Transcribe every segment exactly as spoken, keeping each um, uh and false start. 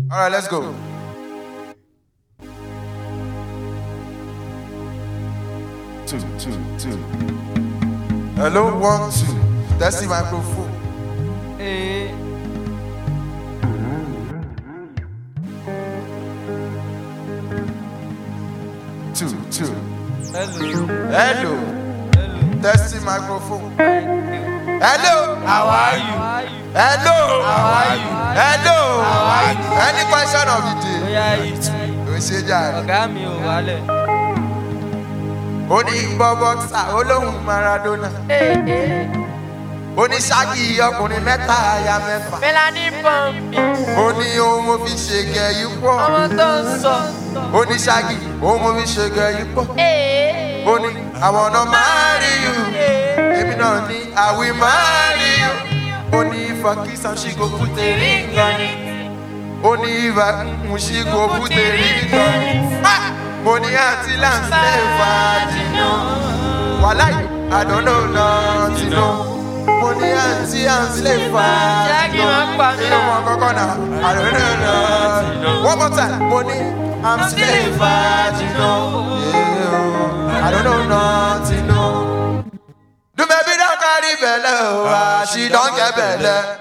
All right, let's go. Two, two, two. Hello, one, two. That's the microphone. Hey. Two, two. Hello. Hello. Hello. That's the microphone. Hello. How are you? Hello. How are you? Hello. How are you? Any question of the day? Oya it. We say jàre. Ọ̀gá mi ò wálẹ̀. Ó ní gbọ́ bọ́ksà olóhùn Maradona. Ó ní ṣáàkì ọkùnrin mẹ́ta aya mẹ́fà. Mélání pọ́ǹpì. Ó ní ohun mo fi ṣe gẹ̀yì pọ̀. Ọmọ tó ń sọ. Ó ní ṣáàkì ohun mo fi ṣe gẹ̀yì pọ̀. Ó ní àwọn ọ̀nà máa rí yù. Èmi náà ní àwí máa rí yù. Ó ní ifá kí sanṣí go put a ring on it. Ó ní ifá ṣí go put a ring on it. Mo ní àǹtí láǹtí lè fàájì náà. Wàláì, I don't know nothing no. Mo ní àǹtí àǹtí lè fàájì náà. Inú wọn kọ́kọ́ náà, I don't know nothing no. One more time, mo ní àǹtí lè fàájì náà. I don't know nothing no. Do baby don't carry belle, oh, she don't get belle.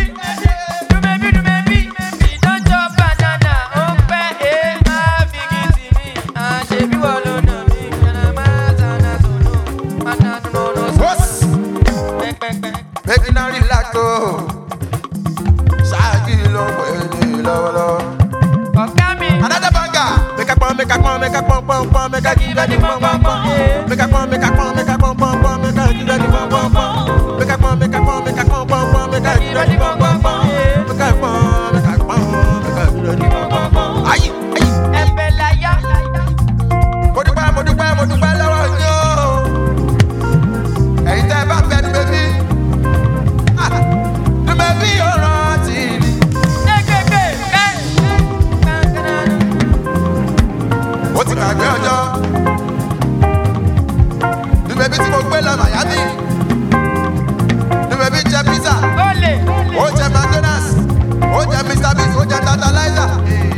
Making her relax, oh. Shaggy love, baby, love, love. Another banger. Make a pump, make a pump, make a pump, pump, pump, make a give her the pump, pump, pump. Make a pump, make a pump, make a pump, pump, pump, make a give her the pump, pump, pump. Make a pump, make a pump, make a pump, pump, pump, make a give her the pump, pump, pump. Make a pump, make a pump, make a give her the pump, pump, pump. Aye, aye. Ẹ̀bẹ̀láyà. Mo dúpẹ́, mo dúpẹ́, mo dúpẹ́ lọ́wọ́ yín o. Ẹ̀yin tẹ́ bá fẹ́ ni bébí. Ni bébí yóò rántí mi. Ó ti gbàgbé ọjọ́. Ni bébí tí mo gbé lọ Miami. Ni bébí jẹ pizza. Ó jẹ McDonald's. Ó jẹ Mister Biggs. Ó jẹ Tantalizer.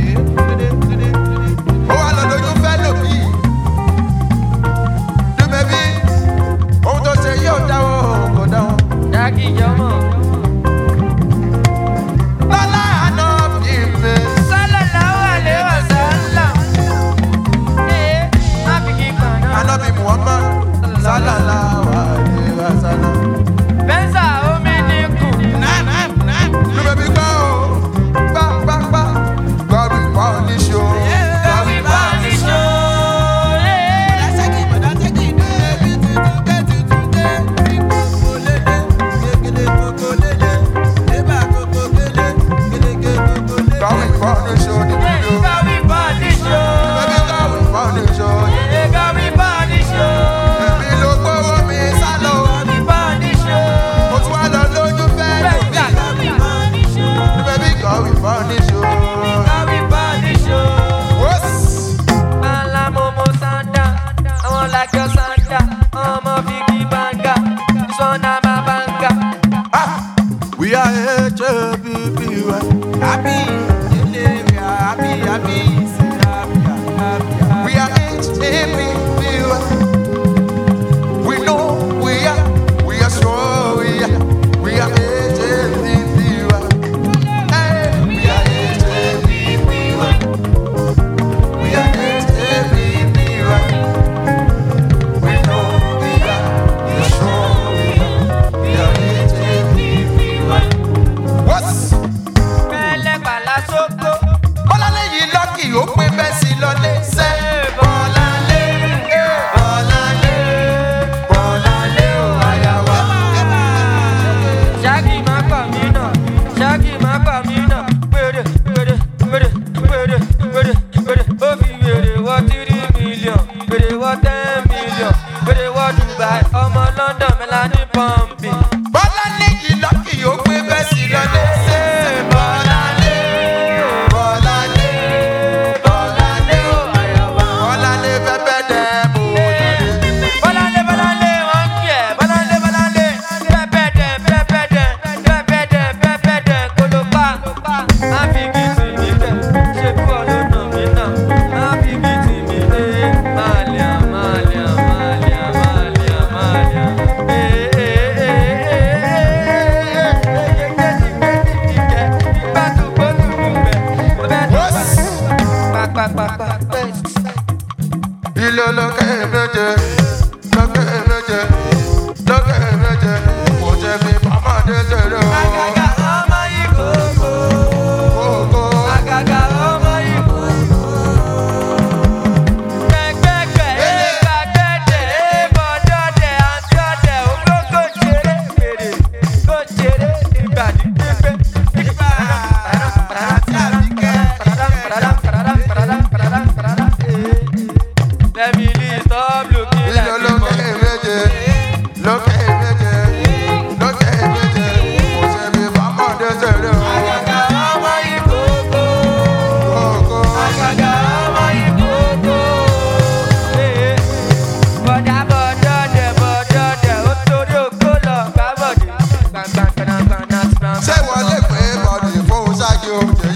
Ó wà lọ lójú fẹ́ lòbí. Ni bébí ohun tó ṣe yóò dáwọ́ kò dáwọ́. Dákì jọmọ. Lọ́lá àná bí mi. Sallallahu alaihi wasallam. Ee, má fi kí kan náà. Ànábì Muhammad sallallahu alaihi wasallam. Bẹ́ńsà omi dínkù. Lu bẹ̀bí gbá o, gbá gbá gbá. Gbọ́rù ìwà oníṣó. Gàwí bá ní ṣó. Gbọ́rù ìwà oníṣó ni bí o. Gàwí bá ní ṣó. Bẹ̀bí gbọ́rù ìwà oníṣó. Gàwí bá ní ṣó. Èmi ló gbówó mi sálọ. Gàwí bá ní ṣó. Mo tún wá lọ lójú fẹ́ lómi. Bẹ́ńsà gàwí bá ní ṣó. Lu bẹ̀bí gbọ́rù ìwà oníṣó. Gàwí bá ní ṣó. Wọ́s. Bala momo sanda, àwọn làjọ sanda, ọmọ figi banga, sọ́nà má banga. Ah, we are H A P P Y. Happy, we are happy, happy, happy, happy. We are H A P P Y. We know we are, we are strong, we are, we are H A P P Y. Hey, we are H A P P Y. We are H A P P Y. We know we are, we are strong, we are, we are H A P P Y. What's Pẹ̀lẹ́ pàlà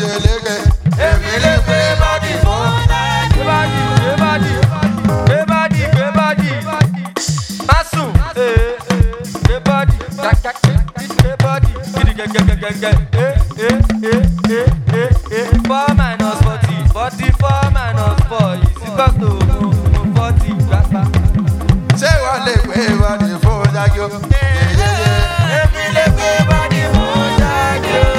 lége. Èmi lè gbé bọ́dì fún Gbé bọ́dì, gbé bọ́dì, gbé bọ́dì, gbé bọ́dì. Má sùn, ee, gbé bọ́dì, kàkàkì, gbé bọ́dì, gidi gẹ́gẹ́gẹ́gẹ́. Eh, eh, eh, eh, eh, eh. Four minus forty, forty four minus four is equal to forty. Gbàgbà. ṣé wọ́n lè gbé bọ́dì fún Ṣákì o? Èmi lè gbé bọ́dì fún Ṣákì o.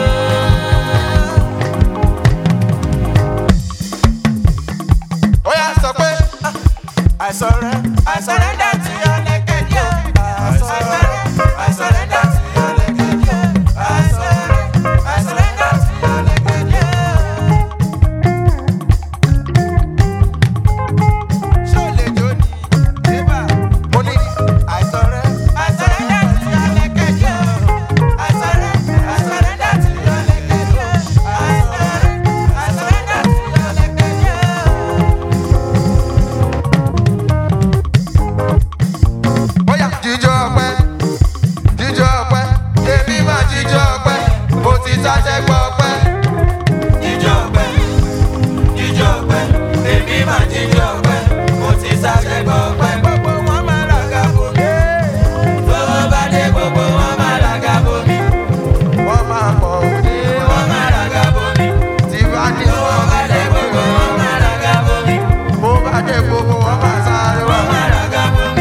Ó yá sọ pé I surrender, I surrender to your naked yo. I surrender, I surrender to your naked yo. I surrender, I surrender to your naked yo. Ṣé o lè jó ni? Eba, mo ní I surrender, I surrender to your naked yo. I surrender, I surrender to your naked yo. I surrender, I surrender to your naked yo. Bóyá jíjọ ọpẹ́, jíjọ ọpẹ́, èmi máa jíjọ ọpẹ́, mo ti sáṣẹ́ gbọ́ ọpẹ́. Jíjọ ọpẹ́, jíjọ ọpẹ́, èmi máa jíjọ ọpẹ́, mo ti sáṣẹ́ gbọ́ ọpẹ́. Gbogbo wọn máa ràgà bò mí. Tówó bá dé gbogbo wọn máa ràgà bò mí. Wọ́n máa pọ̀ òní, wọ́n máa ràgà bò mí. Tí bá ní wọ́n bá dé gbogbo wọn máa ràgà bò mí. Bó bá dé gbogbo wọn máa sáré, wọ́n máa ràgà bò mí.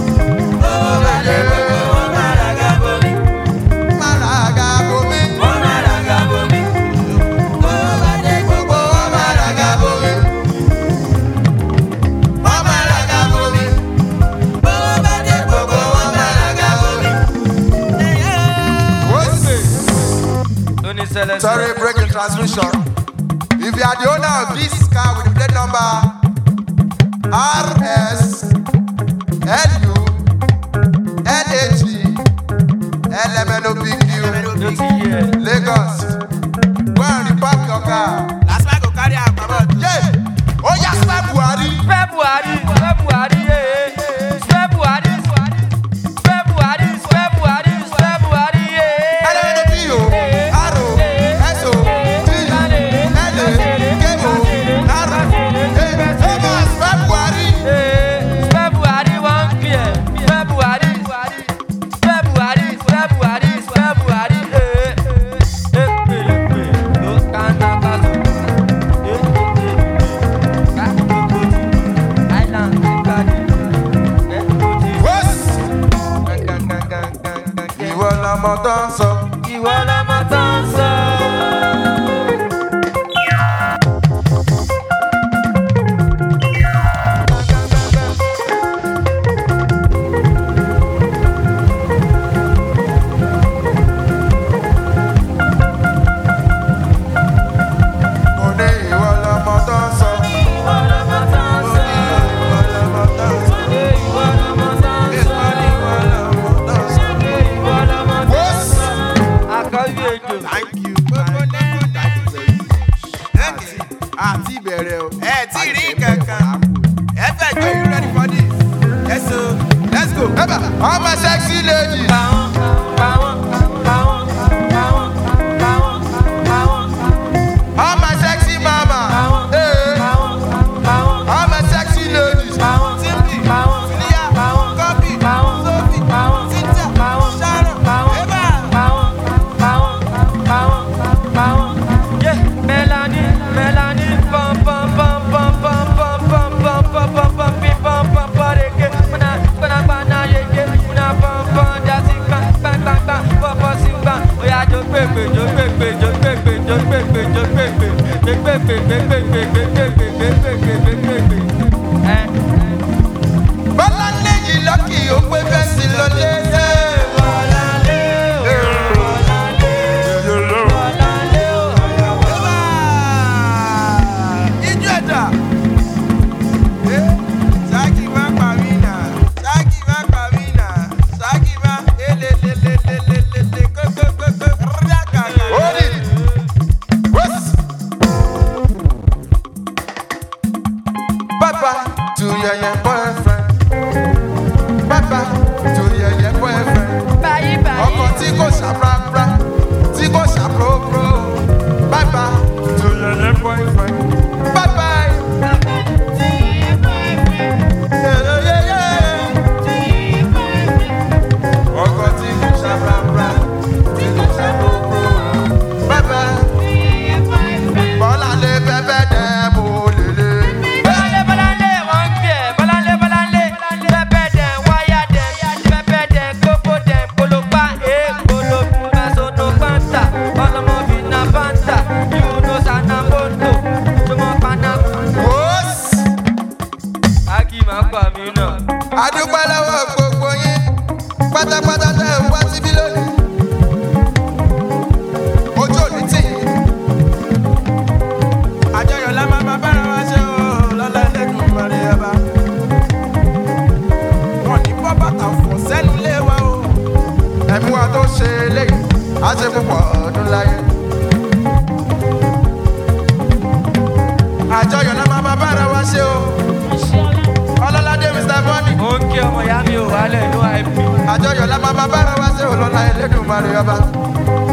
Sorry, breaking transmission. If you are the owner of this car with the plate number R S L U N A G L M N O P Q Lagos, go and repark your car. That's why I go carry out my mouth. Yeah! Oh, yes, February! February, February, yeah. February, February, February, February, yeah. L M N O P O, R O, S O, T U, L A, K O, R O, hey, Thomas, February! February, one P M. February, February, February, February, eh. Eh, eh, eh. No, can't, can't, can't. Eh, eh, eh. Can't, can't. Island, Can't, eh, eh. What's Gang, gang, gang, gang, gang, gang. ìwọ lọmọ tó ń sọ? Ìwọ lọmọ tó ń sọ. Mo ní ìwọ lọmọ tó ń sọ. Ìwọ lọmọ tó ń sọ. Ìwọ lọmọ tó ń sọ. Ìwọ lọmọ tó ń sọ. Ìwọ ni ìwọ lọmọ tó ń sọ. Ìwọ lọmọ tó ń What's sọ. Akọ́wé ètò. Thank you. Okay. Àti ìbẹ̀rẹ̀ o. Ẹ tí rí kankan. Ẹ fẹ́ jọ you ready for this? Yes o. Let's go. Eba, I'm a sexy lady. Báwọn, báwọn, báwọn, báwọn, báwọn, báwọn, I'm a sexy mama. Hey, báwọn, báwọn, I'm a sexy lady. báwọn, Simply, báwọn, Filia, báwọn, Copy, báwọn, Sophie, báwọn, Cynthia, báwọn, Sharon, báwọn, Eba. báwọn, báwọn, báwọn, báwọn. Yeah, Melanie, Melanie, pom pom pom pom pom pom pom pom pom pom pom pi pom pom pom reke. Muna, muna muna yeke, muna pom pom jasi bang bang bang bang pom pom si bang. Oya jo pepe, jo pepe, jo pepe, jo pepe, jo pepe, jo pepe, pepe, pepe, pepe, pepe, pepe, pepe. Eh. Bọ́lá lẹ́yìn lọ́kì ó pé bẹ́ẹ̀ sí lọlé. Bọ́láńlé o, Bọ́láńlé o, Bọ́láńlé o. Ijó ẹ̀dá. Ṣáàkì máa pa mí nà. Ṣáàkì máa pa mí nà. Ṣáàkì máa elelelelelelele kókókókó rákàkà. Orí. Wọ́s. Bàbá to your your boyfriend. Bàbá to your your boyfriend. Báyìí báyìí. Ọkọ tí kò ṣàprápra, tí kò ṣàprópró. Bàbá á ṣe púpọ̀ ọdún láyé. àjọyọ̀ náà máa bá bára wa ṣe o. ọlọ́ládé mr bọ́ọ̀nì. ó ń kí ọmọ ìyá mi ò wálẹ̀ ló àìpé. àjọyọ̀ náà máa bá bára wa ṣe o lọ́la Elédùmarè ọba.